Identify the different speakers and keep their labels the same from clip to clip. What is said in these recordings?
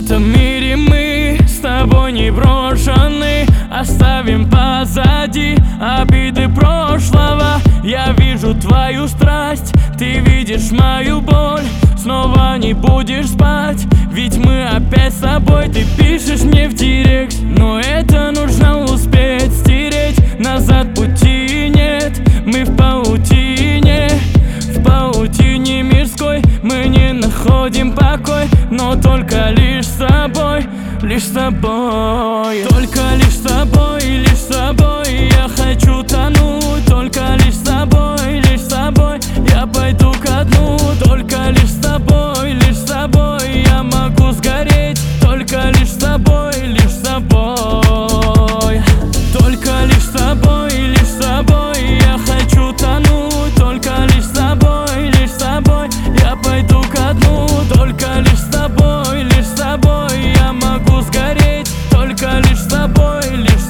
Speaker 1: этом мире мы с тобой не брошены. Оставим позади обиды прошлого. Я вижу твою страсть, ты видишь мою боль. Снова не будешь спать, ведь мы опять с тобой. Ты пишешь мне в директ, но это нужно успеть стереть. Назад пути нет, мы в паутине мирской. Мы не находим покой, но только лишь с тобой, лишь с тобой. Только лишь с тобой, лишь с тобой я хочу тонуть. Только лишь с тобой, лишь с тобой я пойду ко дну. Только лишь с тобой я могу сгореть. Только лишь с тобой, лишь с тобой. Только лишь с тобой я хочу тонуть. Только лишь с тобой я пойду ко дну. Только лишь с тобой я могу сгореть. Только лишь с тобой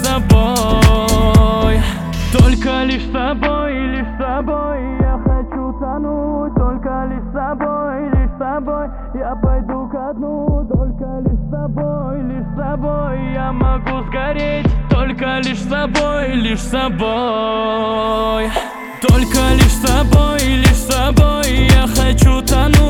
Speaker 1: Только лишь с тобой я хочу тонуть. Только лишь с тобой я пойду ко дну. Только лишь с тобой я могу сгореть. Только лишь с тобой. Только лишь с тобой я хочу тонуть.